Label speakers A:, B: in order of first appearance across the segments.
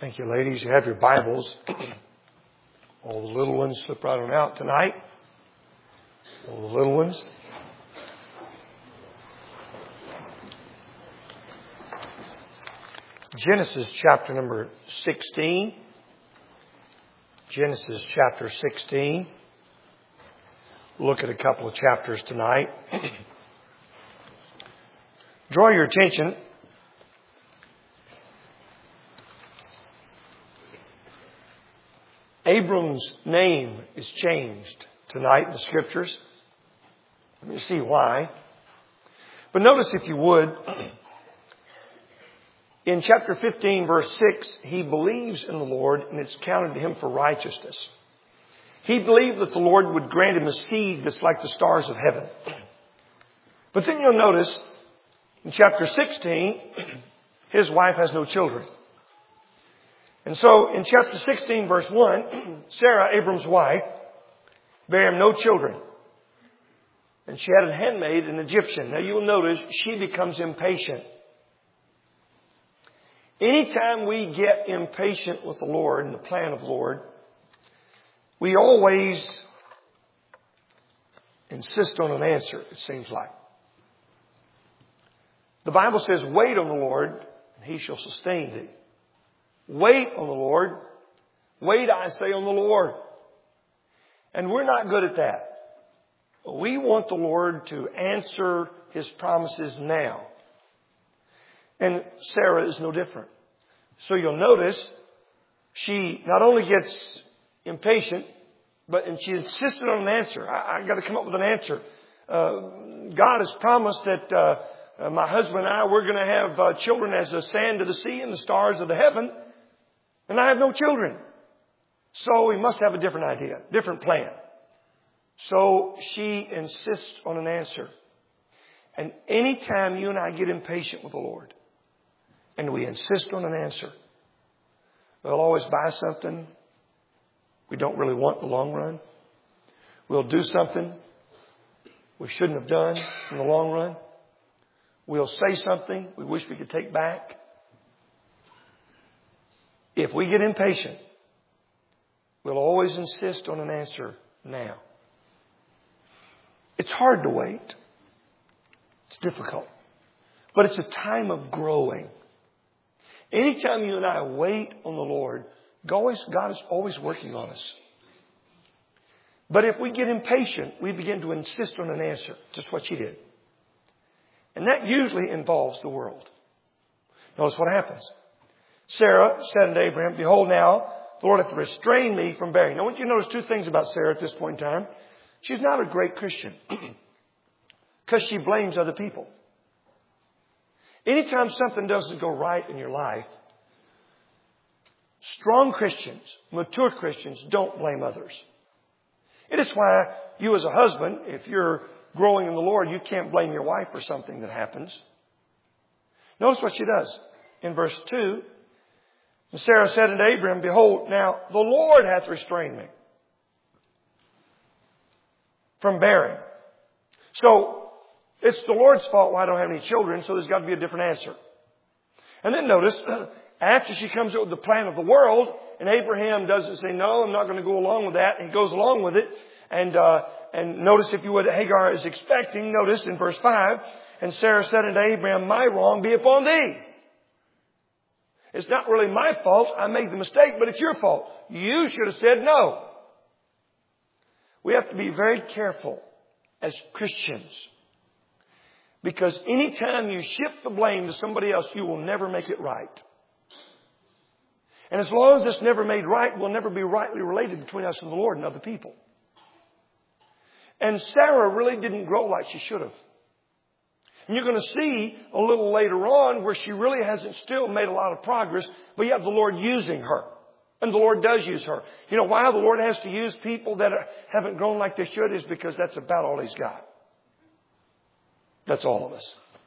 A: Thank you, ladies. You have your Bibles. All the little ones slip right on out tonight. All the little ones. Genesis chapter number 16. Genesis chapter 16. We'll look at a couple of chapters tonight. Draw your attention. Abram's name is changed tonight in the Scriptures. Let me see why. But notice, if you would, in chapter 15, verse 6, he believes in the Lord and it's counted to him for righteousness. He believed that the Lord would grant him a seed that's like the stars of heaven. But then you'll notice in chapter 16, his wife has no children. And so in chapter 16, verse 1, Sarah, Abram's wife, bare him no children. And she had a handmaid, an Egyptian. Now you'll notice she becomes impatient. Anytime we get impatient with the Lord and the plan of the Lord, we always insist on an answer, it seems like. The Bible says, wait on the Lord, and He shall sustain thee. Wait on the Lord. Wait, I say, on the Lord. And we're not good at that. We want the Lord to answer His promises now. And Sarah is no different. So you'll notice she not only gets impatient, and she insisted on an answer. I got to come up with an answer. God has promised that my husband and I, we're going to have children as the sand of the sea and the stars of the heaven. And I have no children. So we must have a different idea, different plan. So she insists on an answer. And anytime you and I get impatient with the Lord and we insist on an answer, we'll always buy something we don't really want in the long run. We'll do something we shouldn't have done in the long run. We'll say something we wish we could take back. If we get impatient, we'll always insist on an answer now. It's hard to wait. It's difficult. But it's a time of growing. Anytime you and I wait on the Lord, God is always working on us. But if we get impatient, we begin to insist on an answer. Just what she did. And that usually involves the world. Notice what happens. Sarah said unto Abraham, behold now, the Lord hath restrained me from bearing. Now I want you to notice two things about Sarah at this point in time. She's not a great Christian. Because she blames other people. Anytime something doesn't go right in your life, strong Christians, mature Christians, don't blame others. It is why you as a husband, if you're growing in the Lord, you can't blame your wife for something that happens. Notice what she does. In verse 2, and Sarah said unto Abraham, behold, now the Lord hath restrained me from bearing. So it's the Lord's fault why I don't have any children, so there's got to be a different answer. And then notice, after she comes up with the plan of the world, and Abraham doesn't say, no, I'm not going to go along with that. He goes along with it. And notice, if you would, Hagar is expecting. Notice in verse 5, and Sarah said unto Abraham, my wrong be upon thee. It's not really my fault. I made the mistake, but it's your fault. You should have said no. We have to be very careful as Christians. Because anytime you shift the blame to somebody else, you will never make it right. And as long as it's never made right, we'll never be rightly related between us and the Lord and other people. And Sarah really didn't grow like she should have. And you're going to see a little later on where she really hasn't still made a lot of progress, but you have the Lord using her. And the Lord does use her. You know why the Lord has to use people that haven't grown like they should is because that's about all He's got. That's all of us.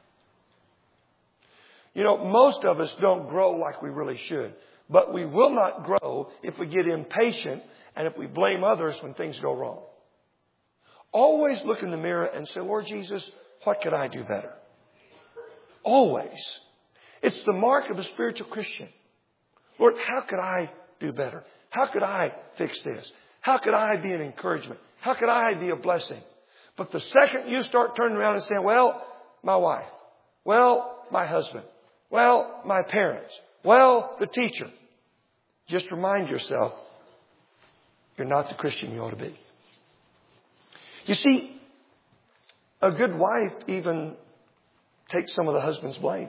A: You know, most of us don't grow like we really should. But we will not grow if we get impatient and if we blame others when things go wrong. Always look in the mirror and say, Lord Jesus, what could I do better? Always. It's the mark of a spiritual Christian. Lord, how could I do better? How could I fix this? How could I be an encouragement? How could I be a blessing? But the second you start turning around and saying, well, my wife. Well, my husband. Well, my parents. Well, the teacher. Just remind yourself, you're not the Christian you ought to be. You see, a good wife even takes some of the husband's blame.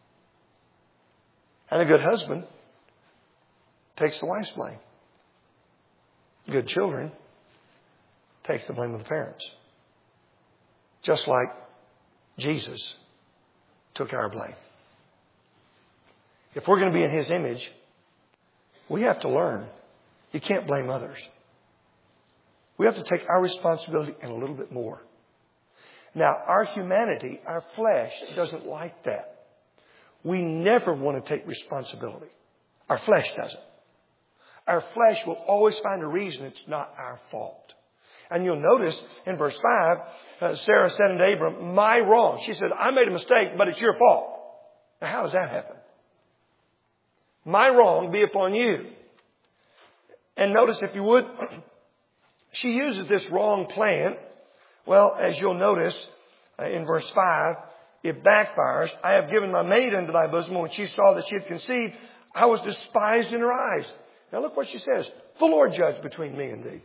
A: And a good husband takes the wife's blame. Good children takes the blame of the parents. Just like Jesus took our blame. If we're going to be in His image, we have to learn. You can't blame others. We have to take our responsibility and a little bit more. Now, our humanity, our flesh, doesn't like that. We never want to take responsibility. Our flesh doesn't. Our flesh will always find a reason it's not our fault. And you'll notice in verse 5, Sarah said unto Abram, my wrong. She said, I made a mistake, but it's your fault. Now, how does that happen? My wrong be upon you. And notice, if you would, she uses this wrong plan. Well, as you'll notice in verse 5, it backfires. I have given my maid into thy bosom. When she saw that she had conceived, I was despised in her eyes. Now look what she says. The Lord judge between me and thee.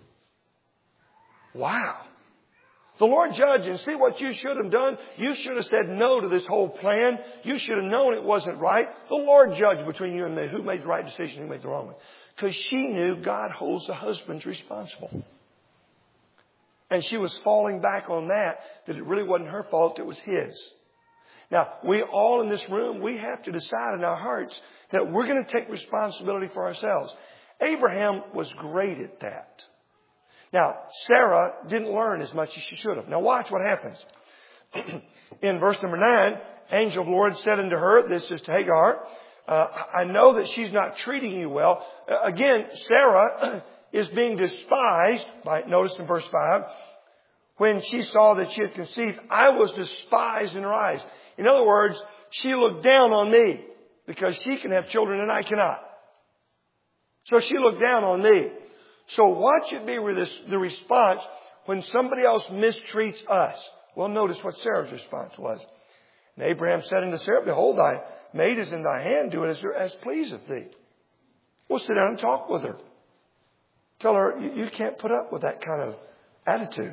A: Wow. The Lord judge, and see what you should have done. You should have said no to this whole plan. You should have known it wasn't right. The Lord judge between you and me. Who made the right decision? Who made the wrong one? Because she knew God holds the husbands responsible. And she was falling back on that it really wasn't her fault, it was his. Now, we all in this room, we have to decide in our hearts that we're going to take responsibility for ourselves. Abraham was great at that. Now, Sarah didn't learn as much as she should have. Now, watch what happens. In verse number 9, angel of the Lord said unto her, this is to Hagar, I know that she's not treating you well. Again, Sarah is being despised by, notice in verse 5, when she saw that she had conceived, I was despised in her eyes. In other words, she looked down on me because she can have children and I cannot. So she looked down on me. So what should be the response when somebody else mistreats us? Well, notice what Sarah's response was. And Abraham said unto Sarah, behold, thy maid is in thy hand. Do it as pleaseth thee. We'll sit down and talk with her. Tell her, you can't put up with that kind of attitude.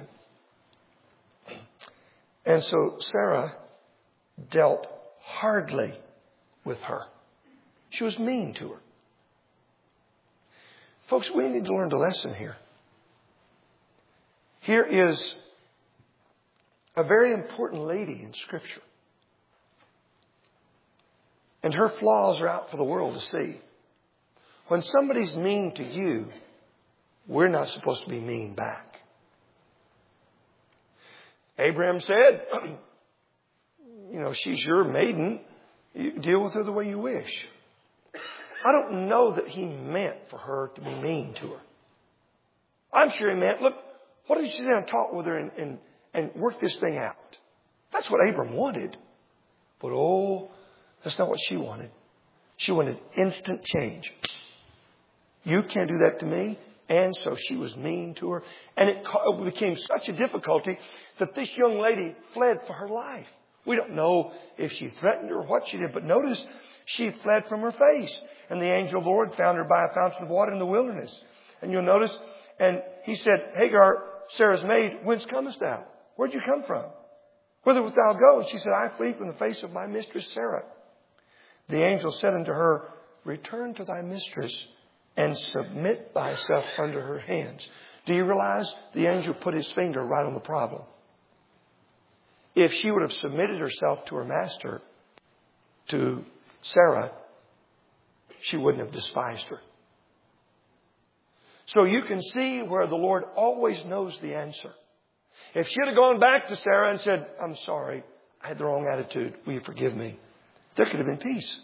A: And so Sarah dealt hardly with her. She was mean to her. Folks, we need to learn the lesson here. Here is a very important lady in Scripture. And her flaws are out for the world to see. When somebody's mean to you, we're not supposed to be mean back. Abraham said, she's your maiden. You deal with her the way you wish. I don't know that he meant for her to be mean to her. I'm sure he meant, look, what did you sit down and talk with her and work this thing out? That's what Abram wanted. But that's not what she wanted. She wanted instant change. You can't do that to me. And so she was mean to her. And it became such a difficulty that this young lady fled for her life. We don't know if she threatened her or what she did. But notice, she fled from her face. And the angel of the Lord found her by a fountain of water in the wilderness. And you'll notice, and he said, Hagar, Sarah's maid, whence comest thou? Where'd you come from? Whither wilt thou go? And she said, I flee from the face of my mistress Sarah. The angel said unto her, return to thy mistress and submit thyself under her hands. Do you realize the angel put his finger right on the problem? If she would have submitted herself to her master, to Sarah, she wouldn't have despised her. So you can see where the Lord always knows the answer. If she had gone back to Sarah and said, I'm sorry, I had the wrong attitude. Will you forgive me? There could have been peace.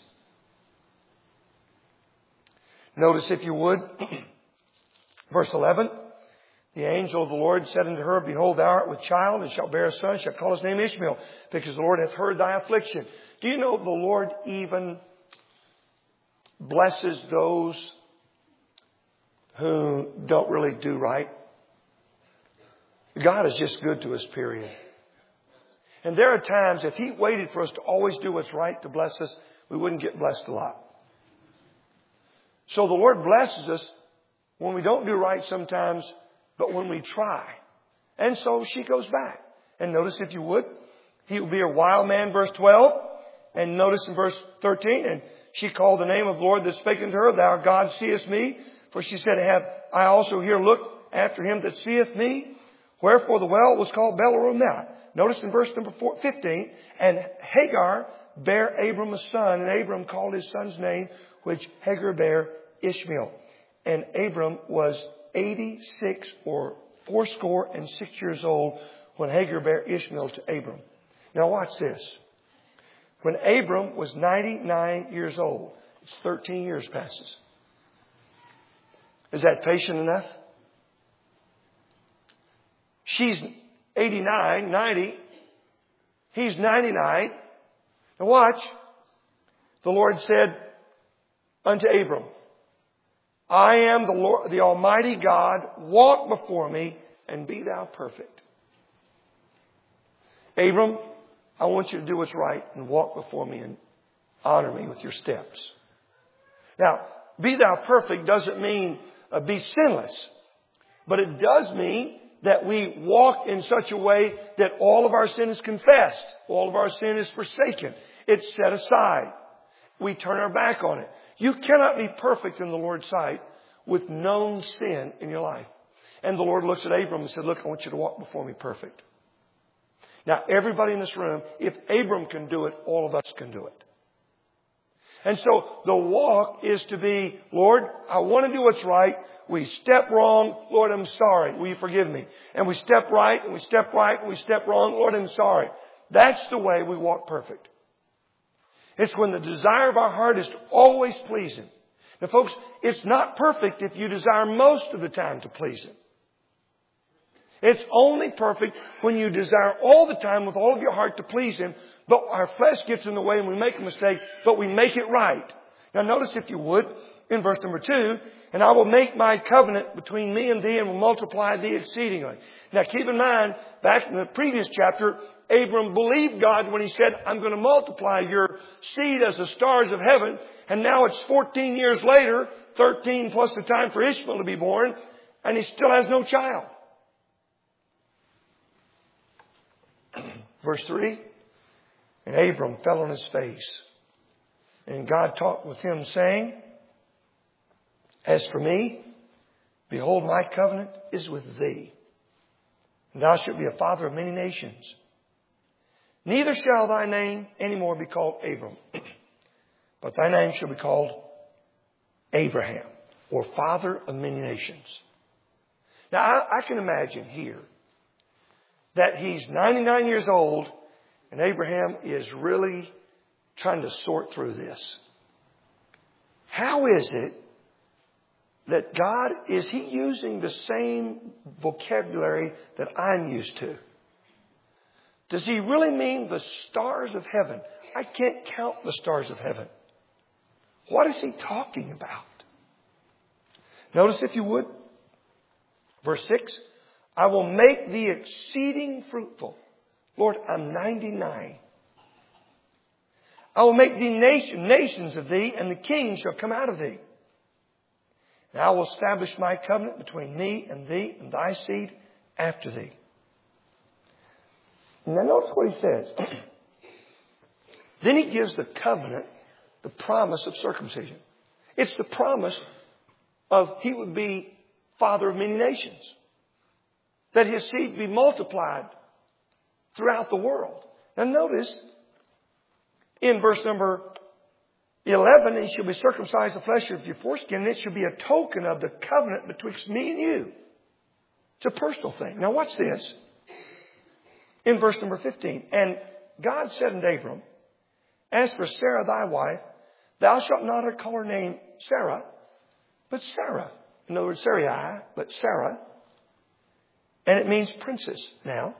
A: Notice, if you would, verse 11. The angel of the Lord said unto her, behold, thou art with child and shalt bear a son, shalt call his name Ishmael, because the Lord hath heard thy affliction. Do you know the Lord even blesses those who don't really do right. God is just good to us, period. And there are times, if He waited for us to always do what's right to bless us, we wouldn't get blessed a lot. So the Lord blesses us when we don't do right sometimes, but when we try. And so she goes back. And notice, if you would, he will be a wild man, verse 12. And notice in verse 13, and she called the name of the Lord that spake unto her, Thou God seest me. For she said, Have I also here looked after him that seeth me? Wherefore the well was called Belarome. Now, notice in verse number 15, and Hagar bare Abram a son, and Abram called his son's name, which Hagar bare Ishmael. And Abram was 86 or 86 years old when Hagar bare Ishmael to Abram. Now watch this. When Abram was 99 years old, it's 13 years passes. Is that patient enough? She's 89, 90. He's 99. Now watch. The Lord said unto Abram, I am the Lord, the Almighty God. Walk before me and be thou perfect. Abram, I want you to do what's right and walk before me and honor me with your steps. Now, be thou perfect doesn't mean be sinless. But it does mean that we walk in such a way that all of our sin is confessed. All of our sin is forsaken. It's set aside. We turn our back on it. You cannot be perfect in the Lord's sight with known sin in your life. And the Lord looks at Abram and said, look, I want you to walk before me perfect. Now, everybody in this room, if Abram can do it, all of us can do it. And so the walk is to be, Lord, I want to do what's right. We step wrong. Lord, I'm sorry. Will you forgive me? And we step right, and we step right, and we step wrong. Lord, I'm sorry. That's the way we walk perfect. It's when the desire of our heart is to always please Him. Now, folks, it's not perfect if you desire most of the time to please Him. It's only perfect when you desire all the time with all of your heart to please Him, but our flesh gets in the way and we make a mistake, but we make it right. Now notice, if you would, in verse number 2, and I will make my covenant between me and thee and will multiply thee exceedingly. Now keep in mind, back in the previous chapter, Abram believed God when He said, I'm going to multiply your seed as the stars of heaven. And now it's 14 years later, 13 plus the time for Ishmael to be born, and he still has no child. Verse 3, and Abram fell on his face. And God talked with him, saying, As for me, behold, my covenant is with thee. And thou shalt be a father of many nations. Neither shall thy name any more be called Abram, but thy name shall be called Abraham, or father of many nations. Now, I can imagine here that he's 99 years old and Abraham is really trying to sort through this. How is it that God, is He using the same vocabulary that I'm used to? Does He really mean the stars of heaven? I can't count the stars of heaven. What is He talking about? Notice, if you would, verse 6, I will make thee exceeding fruitful. Lord, I'm 99. I will make thee nations of thee, and the kings shall come out of thee. And I will establish my covenant between me and thee and thy seed after thee. Now notice what He says. Then He gives the covenant, the promise of circumcision. It's the promise of He would be father of many nations. That His seed be multiplied throughout the world. Now notice, in verse number 11, and shall be circumcised the flesh of your foreskin, and it shall be a token of the covenant betwixt me and you. It's a personal thing. Now watch this. In verse number 15, and God said unto Abram, As for Sarah thy wife, thou shalt not call her name Sarah, but Sarah. In other words, Sarai, but Sarah. And it means princess now.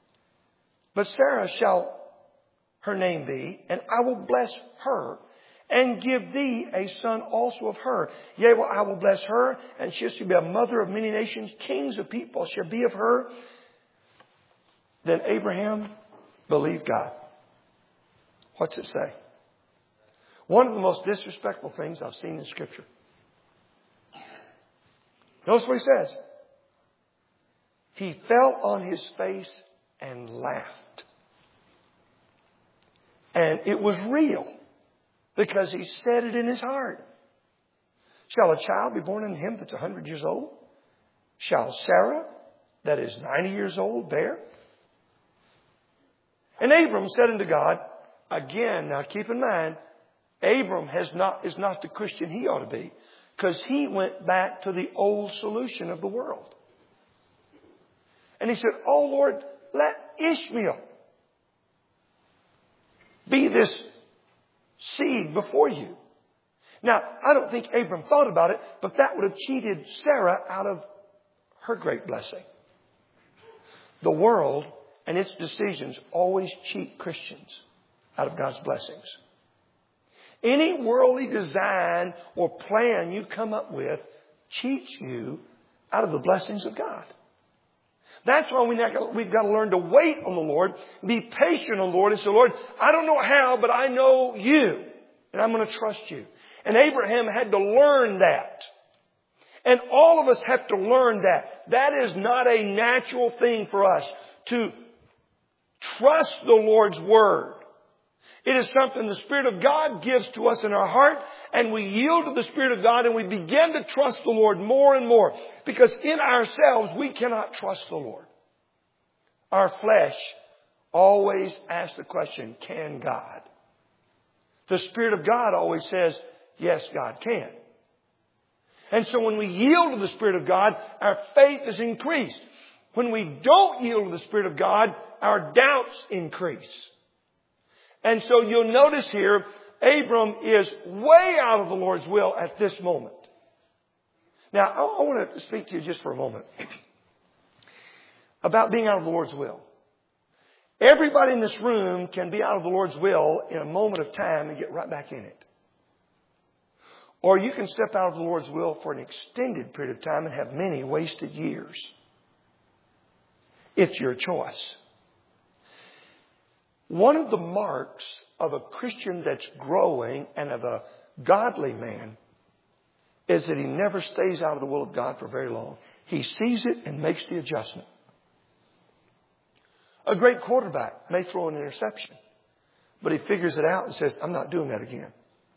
A: But Sarah shall her name be, and I will bless her. and give thee a son also of her. Yea, well, I will bless her, and she shall be a mother of many nations. Kings of people shall be of her. Then Abraham believed God. What's it say? One of the most disrespectful things I've seen in Scripture. Notice what he says. He fell on his face and laughed. And it was real because he said it in his heart. Shall a child be born unto him that's 100 years old? Shall Sarah, that is 90 years old, bear? And Abram said unto God, again, now keep in mind, Abram is not the Christian he ought to be, because he went back to the old solution of the world. And he said, oh Lord, let Ishmael be this seed before you. Now, I don't think Abram thought about it, but that would have cheated Sarah out of her great blessing. The world and its decisions always cheat Christians out of God's blessings. Any worldly design or plan you come up with cheats you out of the blessings of God. That's why we've got to learn to wait on the Lord, be patient on the Lord, and say, Lord, I don't know how, but I know you, and I'm going to trust you. And Abraham had to learn that. And all of us have to learn that. That is not a natural thing for us to trust the Lord's Word. It is something the Spirit of God gives to us in our heart, and we yield to the Spirit of God and we begin to trust the Lord more and more. Because in ourselves, we cannot trust the Lord. Our flesh always asks the question, can God? The Spirit of God always says, yes, God can. And so when we yield to the Spirit of God, our faith is increased. When we don't yield to the Spirit of God, our doubts increase. And so you'll notice here, Abram is way out of the Lord's will at this moment. Now, I want to speak to you just for a moment about being out of the Lord's will. Everybody in this room can be out of the Lord's will in a moment of time and get right back in it. Or you can step out of the Lord's will for an extended period of time and have many wasted years. It's your choice. One of the marks of a Christian that's growing and of a godly man is that he never stays out of the will of God for very long. He sees it and makes the adjustment. A great quarterback may throw an interception, but he figures it out and says, I'm not doing that again.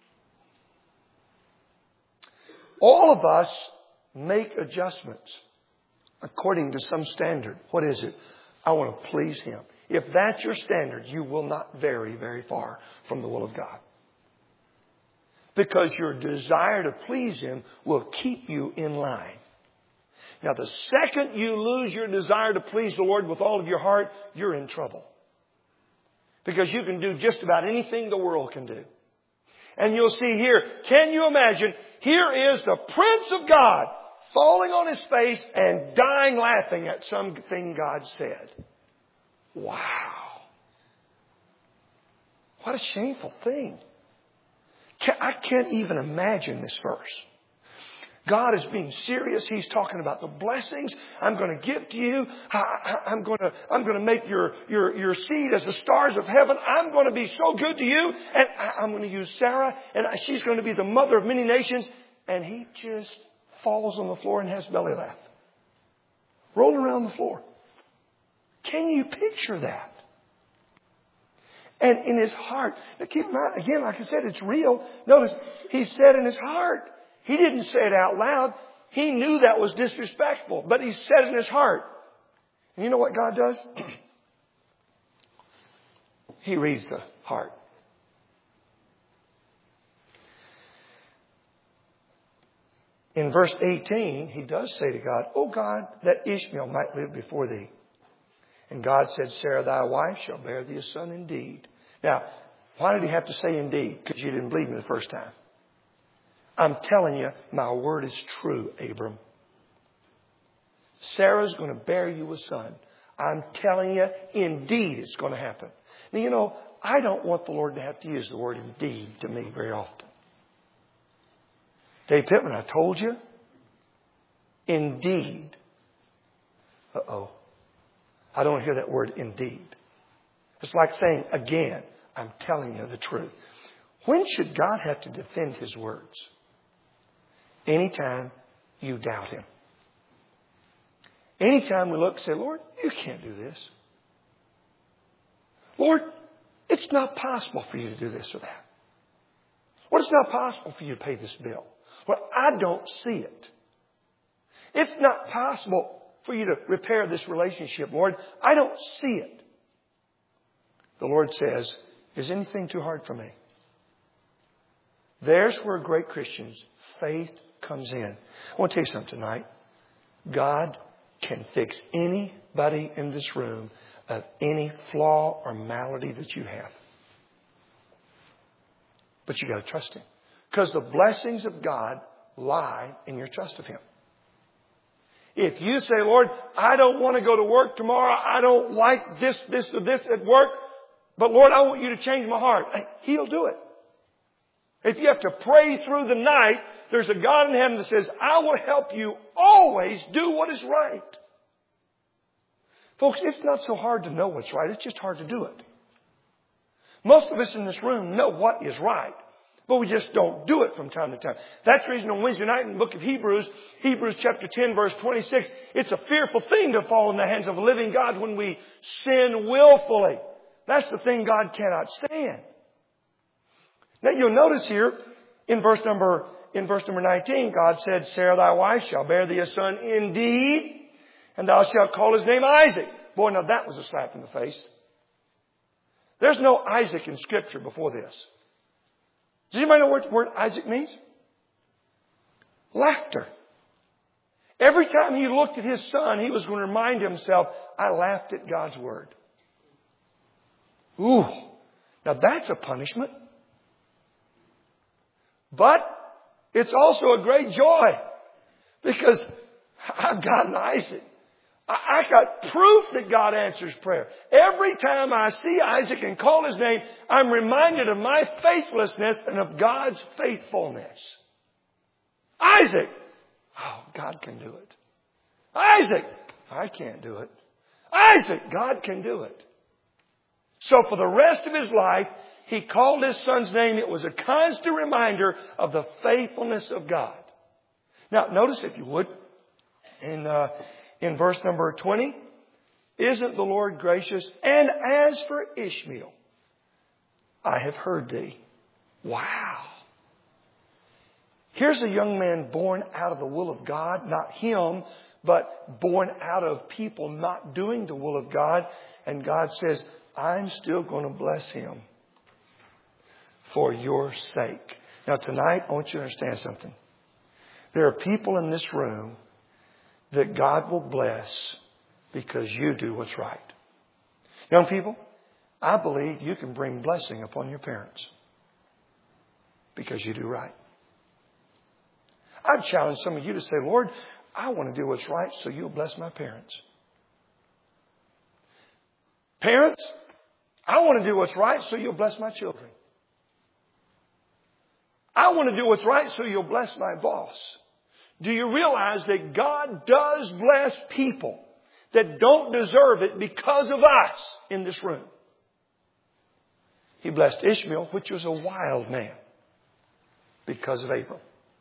A: All of us make adjustments according to some standard. What is it? I want to please Him. If that's your standard, you will not vary very far from the will of God. Because your desire to please Him will keep you in line. Now, the second you lose your desire to please the Lord with all of your heart, you're in trouble. Because you can do just about anything the world can do. And you'll see here, can you imagine, here is the Prince of God falling on his face and dying laughing at something God said. Wow. What a shameful thing. I can't even imagine this verse. God is being serious. He's talking about the blessings I'm going to give to you. I'm going to make your seed as the stars of heaven. I'm going to be so good to you. And I'm going to use Sarah, and she's going to be the mother of many nations. And he just falls on the floor and has belly laugh. Rolling around the floor. Can you picture that? And in his heart, now keep in mind, again, like I said, it's real. Notice, he said in his heart. He didn't say it out loud. He knew that was disrespectful, but he said it in his heart. And you know what God does? He reads the heart. In verse 18, he does say to God, O God, that Ishmael might live before thee. And God said, Sarah, thy wife shall bear thee a son indeed. Now, why did he have to say indeed? Because you didn't believe me the first time. I'm telling you, my word is true, Abram. Sarah's going to bear you a son. I'm telling you, indeed it's going to happen. Now, you know, I don't want the Lord to have to use the word indeed to me very often. Dave Pittman, I told you. Indeed. Uh-oh. I don't hear that word indeed. It's like saying, again, I'm telling you the truth. When should God have to defend His words? Anytime you doubt Him. Anytime we look and say, Lord, you can't do this. Lord, it's not possible for you to do this or that. Lord, it's not possible for you to pay this bill. Well, I don't see it. It's not possible for you to repair this relationship, Lord. I don't see it. The Lord says, is anything too hard for me? There's where great Christians' faith comes in. I want to tell you something tonight. God can fix anybody in this room of any flaw or malady that you have. But you got to trust Him. Because the blessings of God lie in your trust of Him. If you say, Lord, I don't want to go to work tomorrow. I don't like this or this at work. But Lord, I want you to change my heart. He'll do it. If you have to pray through the night, there's a God in heaven that says, I will help you always do what is right. Folks, it's not so hard to know what's right. It's just hard to do it. Most of us in this room know what is right. But we just don't do it from time to time. That's the reason on Wednesday night in the book of Hebrews chapter 10, verse 26, it's a fearful thing to fall in the hands of a living God when we sin willfully. That's the thing God cannot stand. Now you'll notice here in verse number 19, God said, Sarah thy wife shall bear thee a son indeed, and thou shalt call his name Isaac. Boy, now that was a slap in the face. There's no Isaac in Scripture before this. Does anybody know what the word Isaac means? Laughter. Every time he looked at his son, he was going to remind himself, I laughed at God's word. Ooh. Now that's a punishment. But it's also a great joy. Because I've got an Isaac. I got proof that God answers prayer. Every time I see Isaac and call his name, I'm reminded of my faithlessness and of God's faithfulness. Isaac! Oh, God can do it. Isaac! I can't do it. Isaac! God can do it. So for the rest of his life, he called his son's name. It was a constant reminder of the faithfulness of God. Now, notice if you would, in verse number 20, isn't the Lord gracious? And as for Ishmael, I have heard thee. Wow. Here's a young man born out of the will of God, not him, but born out of people not doing the will of God. And God says, I'm still going to bless him for your sake. Now tonight, I want you to understand something. There are people in this room that God will bless because you do what's right. Young people, I believe you can bring blessing upon your parents because you do right. I'd challenge some of you to say, Lord, I want to do what's right so you'll bless my parents. Parents, I want to do what's right so you'll bless my children. I want to do what's right so you'll bless my boss. Do you realize that God does bless people that don't deserve it because of us in this room? He blessed Ishmael, which was a wild man, because of Abram.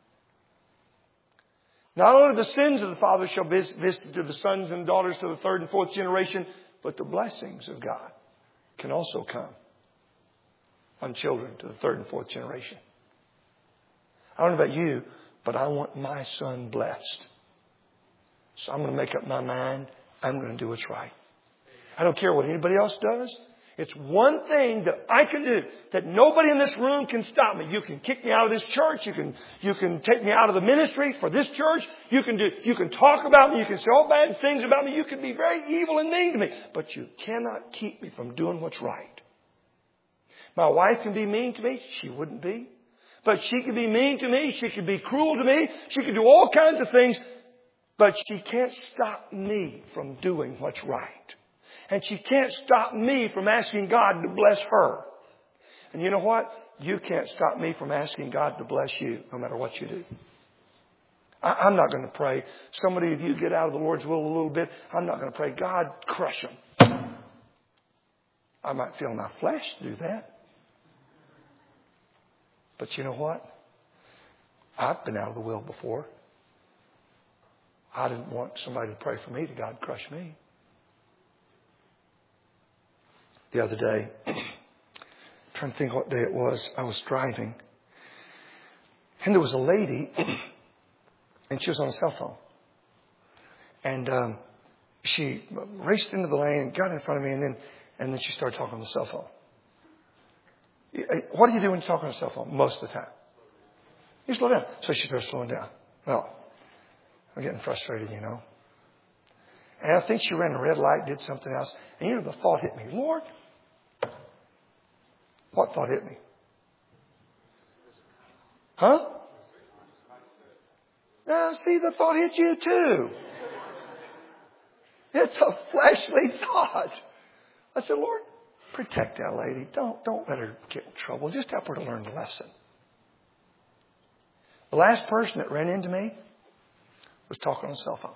A: Not only the sins of the father shall visit to the sons and daughters to the third and fourth generation, but the blessings of God can also come on children to the third and fourth generation. I don't know about you, but I want my son blessed. So I'm going to make up my mind. I'm going to do what's right. I don't care what anybody else does. It's one thing that I can do that nobody in this room can stop me. You can kick me out of this church. You can take me out of the ministry for this church. You can talk about me. You can say all bad things about me. You can be very evil and mean to me. But you cannot keep me from doing what's right. My wife can be mean to me. She wouldn't be. But she could be mean to me. She could be cruel to me. She could do all kinds of things. But she can't stop me from doing what's right. And she can't stop me from asking God to bless her And you know what? You can't stop me from asking God to bless you no matter what you do. I'm not going to pray. Somebody of you get out of the Lord's will a little bit. I'm not going to pray, God, crush them. I might feel in my flesh to do that. But you know what? I've been out of the will before. I didn't want somebody to pray for me to God crush me. The other day, I'm trying to think what day it was, I was driving. And there was a lady, and she was on a cell phone. And she raced into the lane, got in front of me, and then she started talking on the cell phone. What do you do when you're talking on a cell phone? Most of the time. You slow down. So she started slowing down. Well, I'm getting frustrated, you know. And I think she ran a red light, did something else. And you know, the thought hit me. Lord, what thought hit me? Huh? Now, see, the thought hit you too. It's a fleshly thought. I said, Lord, protect that lady. Don't let her get in trouble. Just help her to learn the lesson. The last person that ran into me was talking on a cell phone.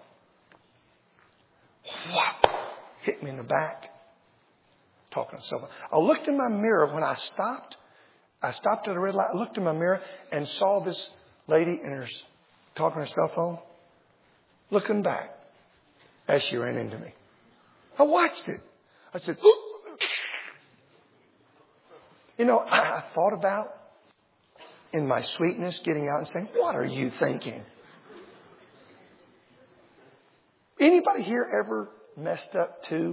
A: Whop! Hit me in the back. Talking on a cell phone. I looked in my mirror when I stopped. I stopped at a red light. I looked in my mirror and saw this lady in her talking on her cell phone, looking back as she ran into me. I watched it. I said, you know, I thought about in my sweetness getting out and saying, what are you thinking? Anybody here ever messed up too?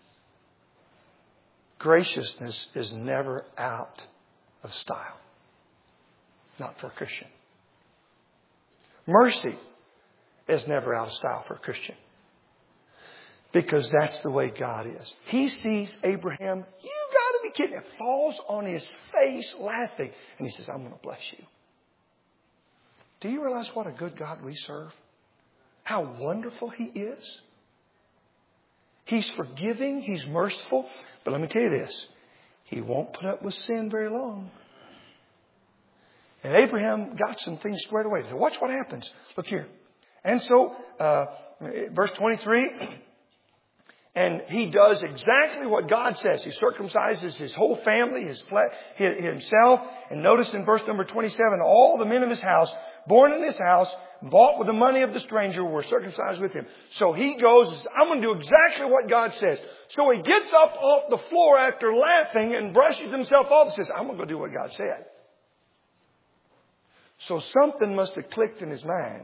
A: Graciousness is never out of style. Not for a Christian. Mercy is never out of style for a Christian. Because that's the way God is. He sees Abraham, you got to be kidding. It falls on his face laughing. And he says, I'm going to bless you. Do you realize what a good God we serve? How wonderful He is. He's forgiving. He's merciful. But let me tell you this. He won't put up with sin very long. And Abraham got some things squared away. So watch what happens. Look here. And so, verse 23... And he does exactly what God says. He circumcises his whole family, himself. And notice in verse number 27, all the men of his house, born in his house, bought with the money of the stranger, were circumcised with him. So he goes, I'm going to do exactly what God says. So he gets up off the floor after laughing and brushes himself off and says, I'm going to go do what God said. So something must have clicked in his mind.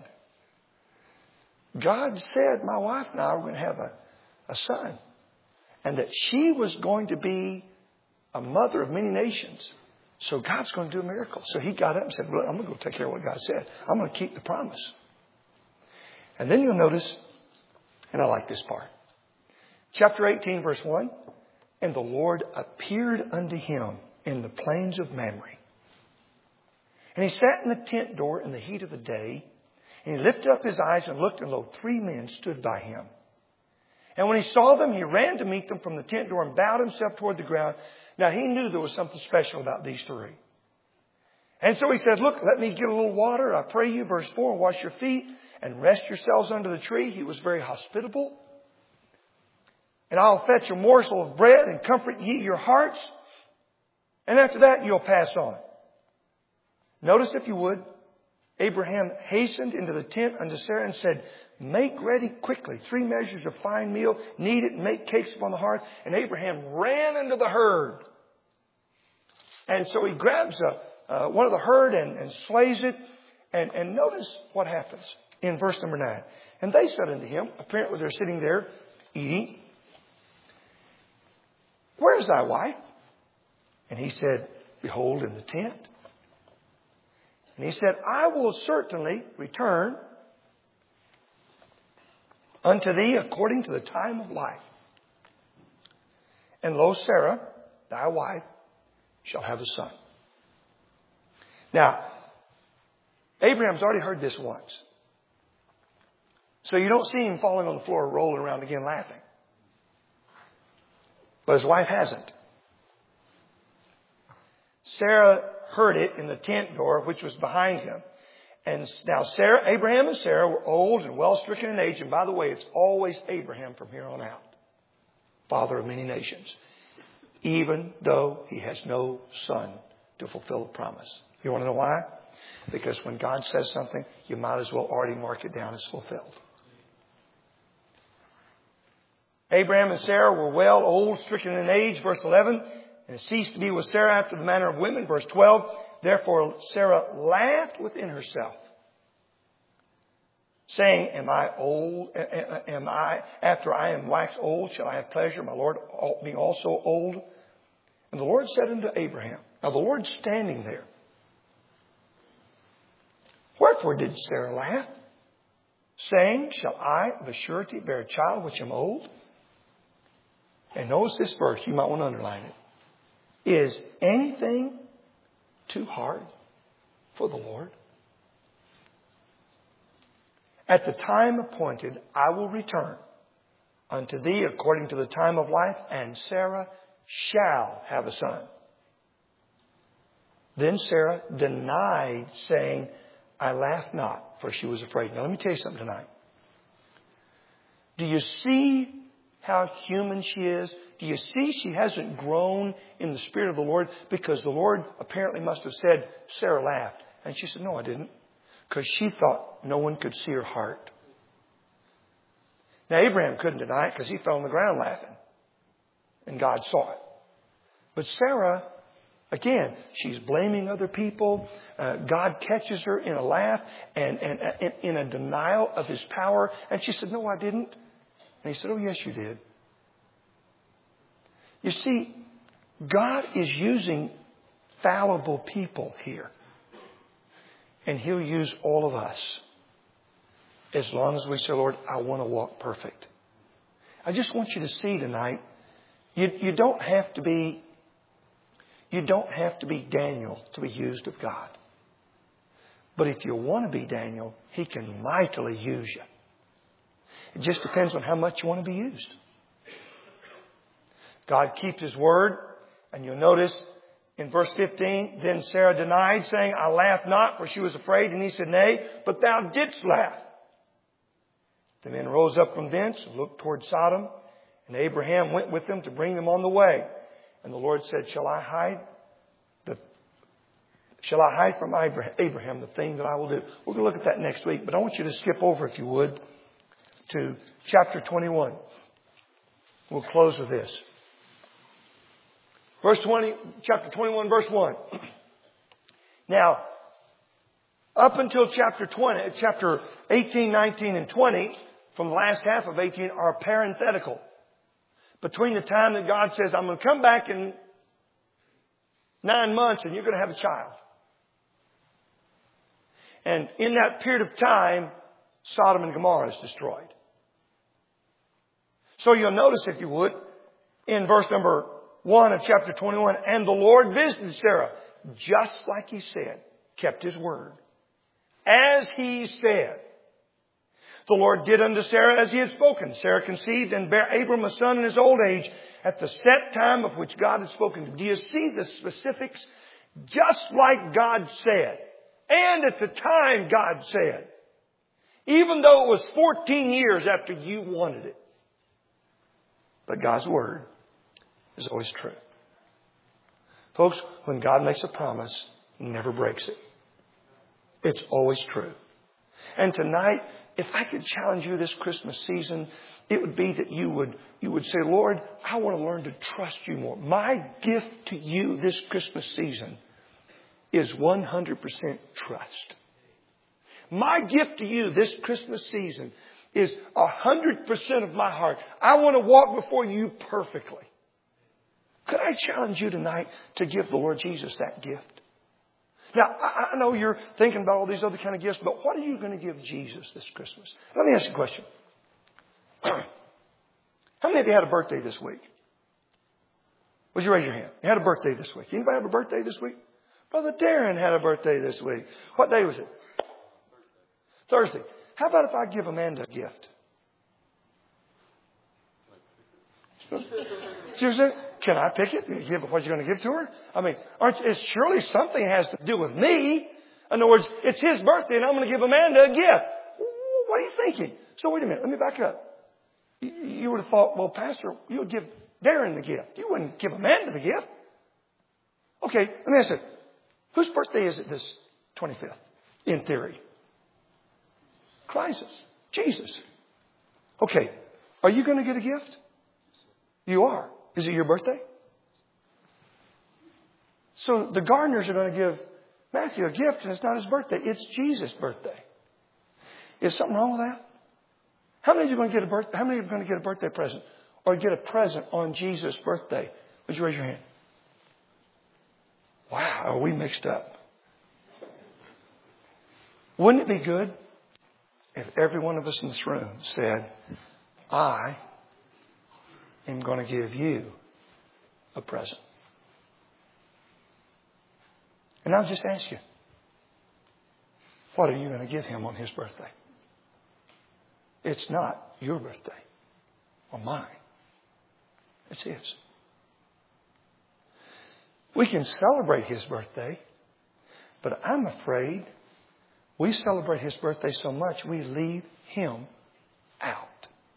A: God said my wife and I were going to have a son. And that she was going to be a mother of many nations. So God's going to do a miracle. So he got up and said, well, I'm going to go take care of what God said. I'm going to keep the promise. And then you'll notice, and I like this part. Chapter 18, verse 1. And the Lord appeared unto him in the plains of Mamre. And he sat in the tent door in the heat of the day. And he lifted up his eyes and looked, and lo, 3 men stood by him. And when he saw them, he ran to meet them from the tent door and bowed himself toward the ground. Now, he knew there was something special about these 3. And so he said, look, let me get a little water. I pray you, verse 4, and wash your feet and rest yourselves under the tree. He was very hospitable. And I'll fetch a morsel of bread and comfort ye your hearts. And after that, you'll pass on. Notice, if you would, Abraham hastened into the tent unto Sarah and said, make ready quickly 3 measures of fine meal, knead it and make cakes upon the hearth. And Abraham ran into the herd. And so he grabs one of the herd and slays it. And notice what happens in verse number 9. And they said unto him, apparently they're sitting there eating, where is thy wife? And he said, behold, in the tent. And he said, I will certainly return unto thee according to the time of life. And lo, Sarah, thy wife, shall have a son. Now, Abraham's already heard this once. So you don't see him falling on the floor, rolling around again laughing. But his wife hasn't. Sarah heard it in the tent door, which was behind him. And now Abraham and Sarah were old and well stricken in age. And by the way, it's always Abraham from here on out. Father of many nations. Even though he has no son to fulfill the promise. You want to know why? Because when God says something, you might as well already mark it down as fulfilled. Abraham and Sarah were well, old, stricken in age, verse 11. And ceased to be with Sarah after the manner of women, verse 12. Therefore Sarah laughed within herself, saying, Am I old? After I am waxed old, shall I have pleasure, my Lord being also old? And the Lord said unto Abraham, now the Lord's standing there. Wherefore did Sarah laugh, saying, Shall I of a surety bear a child which am old? And notice this verse, you might want to underline it. Is anything too hard for the Lord? At the time appointed, I will return unto thee according to the time of life, and Sarah shall have a son. Then Sarah denied, saying, I laughed not, for she was afraid. Now let me tell you something tonight. Do you see how human she is? Do you see she hasn't grown in the Spirit of the Lord? Because the Lord apparently must have said, Sarah laughed. And she said, no, I didn't. Because she thought no one could see her heart. Now Abraham couldn't deny it because he fell on the ground laughing. And God saw it. But Sarah, again, she's blaming other people. God catches her in a laugh and in a denial of His power. And she said, no, I didn't. And he said, oh, yes, you did. You see, God is using fallible people here. And He'll use all of us. As long as we say, Lord, I want to walk perfect. I just want you to see tonight, you don't have to be Daniel to be used of God. But if you want to be Daniel, He can mightily use you. It just depends on how much you want to be used. God keeps His word. And you'll notice in verse 15, then Sarah denied, saying, I laughed not, for she was afraid. And he said, nay, but thou didst laugh. The men rose up from thence and looked toward Sodom. And Abraham went with them to bring them on the way. And the Lord said, Shall I hide from Abraham the thing that I will do? We're going to look at that next week. But I want you to skip over, if you would, to chapter 21. We'll close with this. Chapter 21, verse 1. Now, up until chapter 18, 19, and 20, from the last half of 18, are parenthetical. Between the time that God says, I'm going to come back in 9 months and you're going to have a child. And in that period of time, Sodom and Gomorrah is destroyed. So you'll notice, if you would, in verse number 1 of chapter 21, and the Lord visited Sarah, just like He said, kept His word. As He said, the Lord did unto Sarah as He had spoken. Sarah conceived and bare Abram a son in his old age at the set time of which God had spoken. Do you see the specifics? Just like God said. And at the time God said. Even though it was 14 years after you wanted it. But God's word is always true. Folks, when God makes a promise, He never breaks it. It's always true. And tonight, if I could challenge you this Christmas season, it would be that you would say, Lord, I want to learn to trust You more. My gift to You this Christmas season is 100% trust. My gift to You this Christmas season is 100% of my heart. I want to walk before You perfectly. Could I challenge you tonight to give the Lord Jesus that gift? Now, I know you're thinking about all these other kind of gifts, but what are you going to give Jesus this Christmas? Let me ask you a question. How many of you had a birthday this week? Would you raise your hand? You had a birthday this week. Anybody have a birthday this week? Brother Darren had a birthday this week. What day was it? Thursday. How about if I give Amanda a gift? Seriously? Can I pick it? Give what you're going to give to her? I mean, surely something has to do with me. In other words, it's his birthday and I'm going to give Amanda a gift. What are you thinking? So wait a minute. Let me back up. You would have thought, well, Pastor, you would give Darren the gift. You wouldn't give Amanda the gift. Okay, let me ask you. Whose birthday is it this 25th? In theory. Christ's. Jesus. Okay. Are you going to get a gift? You are. Is it your birthday? So the Gardners are going to give Matthew a gift and it's not his birthday. It's Jesus' birthday. Is something wrong with that? How many of you are going to get a birthday present or get a present on Jesus' birthday? Would you raise your hand? Wow, are we mixed up? Wouldn't it be good if every one of us in this room said, I am going to give you a present? And I'll just ask you, what are you going to give him on his birthday? It's not your birthday or mine. It's his. We can celebrate his birthday, but I'm afraid we celebrate his birthday so much we leave him out.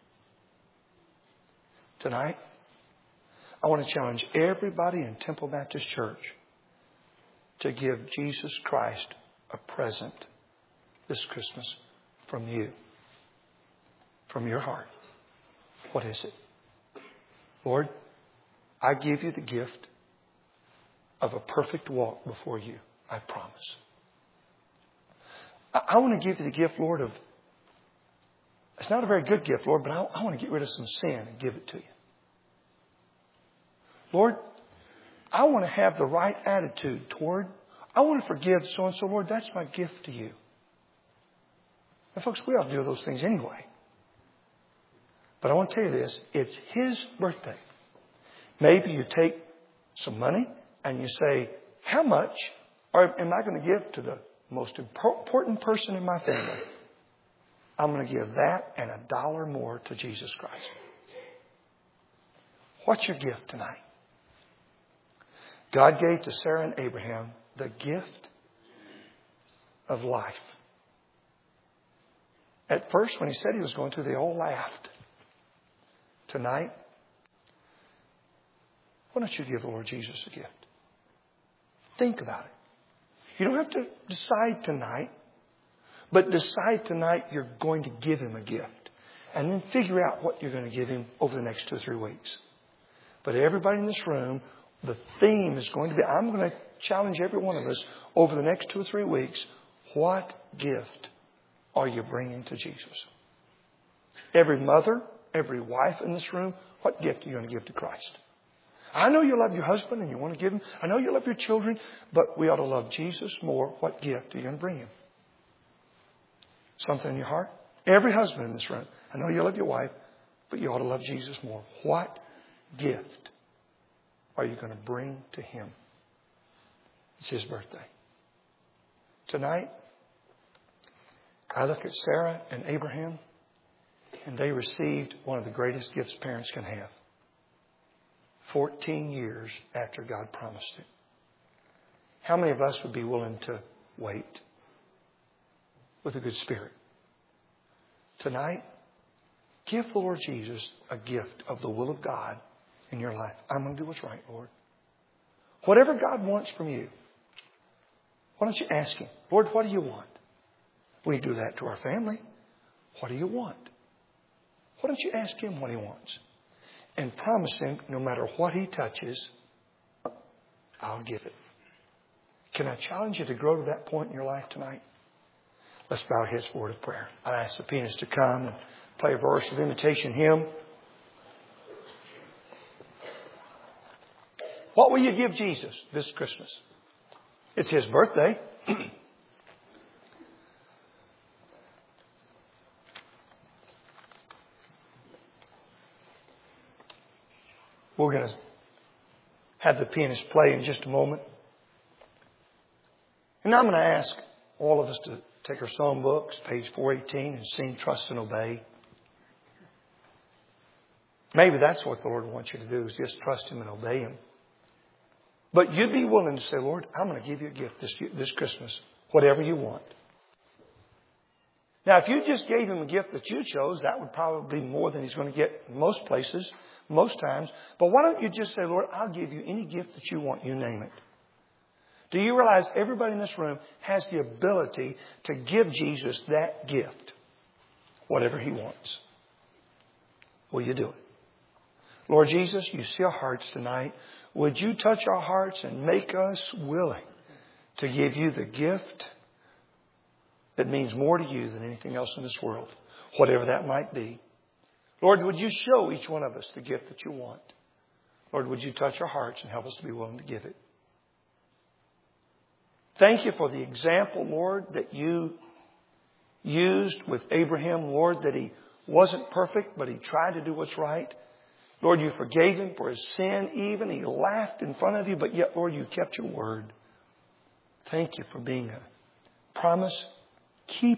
A: Tonight, I want to challenge everybody in Temple Baptist Church to give Jesus Christ a present this Christmas from you, from your heart. What is it? Lord, I give you the gift of a perfect walk before you. I promise. I want to give you the gift, Lord, of, it's not a very good gift, Lord, but I want to get rid of some sin and give it to you. Lord, I want to have the right attitude toward, I want to forgive so-and-so, Lord, that's my gift to you. And folks, we ought to do those things anyway. But I want to tell you this, it's his birthday. Maybe you take some money and you say, how much am I going to give to the most important person in my family? I'm going to give that and $1 more to Jesus Christ. What's your gift tonight? God gave to Sarah and Abraham the gift of life. At first, when he said he was going to, they all laughed. Tonight, why don't you give the Lord Jesus a gift? Think about it. You don't have to decide tonight, but decide tonight you're going to give him a gift. And then figure out what you're going to give him over the next 2 or 3 weeks. But everybody in this room, the theme is going to be, I'm going to challenge every one of us over the next 2 or 3 weeks, what gift are you bringing to Jesus? Every mother, every wife in this room, what gift are you going to give to Christ? I know you love your husband and you want to give him. I know you love your children, but we ought to love Jesus more. What gift are you going to bring him? Something in your heart? Every husband in this room, I know you love your wife, but you ought to love Jesus more. What gift are you going to bring to him? It's his birthday. Tonight, I look at Sarah and Abraham, and they received one of the greatest gifts parents can have. 14 years after God promised it. How many of us would be willing to wait with a good spirit? Tonight, give the Lord Jesus a gift of the will of God in your life. I'm going to do what's right, Lord. Whatever God wants from you, why don't you ask him, Lord, what do you want? We do that to our family. What do you want? Why don't you ask him what he wants? And promise him, no matter what he touches, I'll give it. Can I challenge you to grow to that point in your life tonight? Let's bow our heads for a word of prayer. I ask the pianist to come and play a verse of invitation hymn. What will you give Jesus this Christmas? It's his birthday. We're going to have the pianist play in just a moment. And I'm going to ask all of us to take our song books, page 418, and sing Trust and Obey. Maybe that's what the Lord wants you to do, is just trust Him and obey Him. But you'd be willing to say, Lord, I'm going to give you a gift this Christmas. Whatever you want. Now, if you just gave Him a gift that you chose, that would probably be more than He's going to get in most places, most times. But why don't you just say, Lord, I'll give you any gift that you want. You name it. Do you realize everybody in this room has the ability to give Jesus that gift? Whatever He wants. Will you do it? Lord Jesus, you see our hearts tonight. Would you touch our hearts and make us willing to give you the gift that means more to you than anything else in this world, whatever that might be. Lord, would you show each one of us the gift that you want? Lord, would you touch our hearts and help us to be willing to give it? Thank you for the example, Lord, that you used with Abraham, Lord, that he wasn't perfect, but he tried to do what's right. Lord, you forgave him for his sin even. He laughed in front of you, but yet, Lord, you kept your word. Thank you for being a promise keeper.